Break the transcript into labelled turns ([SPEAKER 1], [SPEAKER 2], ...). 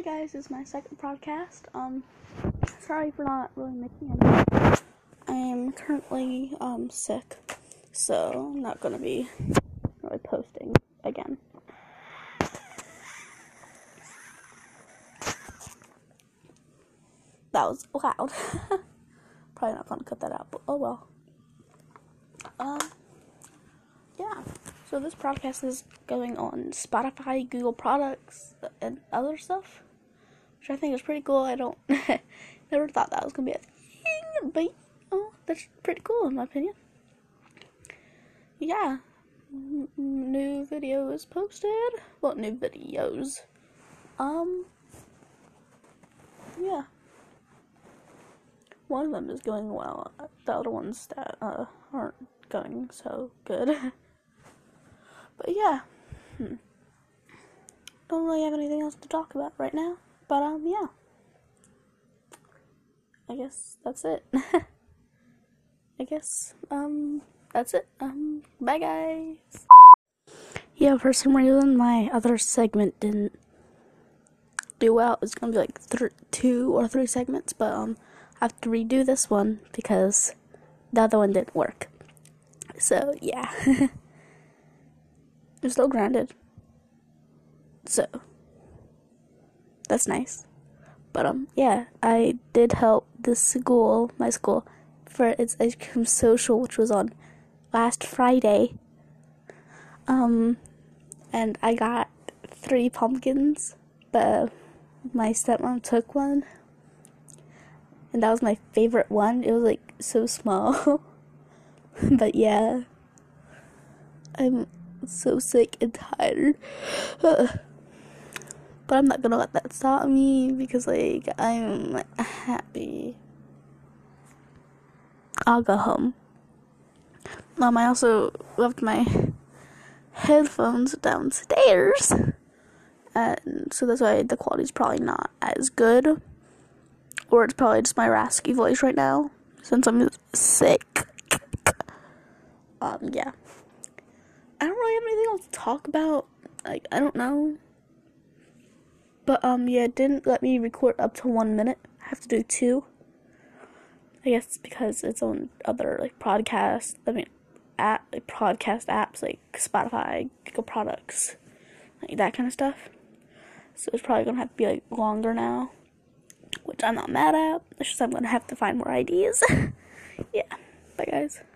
[SPEAKER 1] guys, this is my second podcast. Sorry for not really making any. I am currently sick, so I'm not gonna be really posting again. That was loud. Probably not gonna cut that out, but oh well. Yeah. So this podcast is going on Spotify, Google products, and other stuff, which I think is pretty cool. I don't never thought that was gonna be a thing, but that's pretty cool in my opinion. Yeah, new video is posted. Well, new videos. Yeah. One of them is going well. The other ones that aren't going so good. But yeah. Don't really have anything else to talk about right now. But yeah. I guess that's it. That's it. Bye guys. Yeah, for some reason my other segment didn't do well. It's gonna be like 2 or 3 segments, but I have to redo this one because the other one didn't work. So yeah. I'm still grounded. So that's nice. But yeah, I did help my school, for its ice cream social, which was on last Friday. And I got 3 pumpkins, but my stepmom took one. And that was my favorite one. It was like so small. But yeah. I'm so sick and tired. But I'm not gonna let that stop me because like I'm happy. I'll go home. I also left my headphones downstairs, and so that's why the quality's probably not as good, or it's probably just my raspy voice right now since I'm sick. Yeah. I don't really have anything else to talk about. Like, I don't know. But, yeah, it didn't let me record up to 1 minute. I have to do 2. I guess it's because it's on other, like, podcast apps, like Spotify, Google products, like that kind of stuff. So it's probably gonna have to be, like, longer now, which I'm not mad at. It's just I'm gonna have to find more ideas. Yeah. Bye, guys.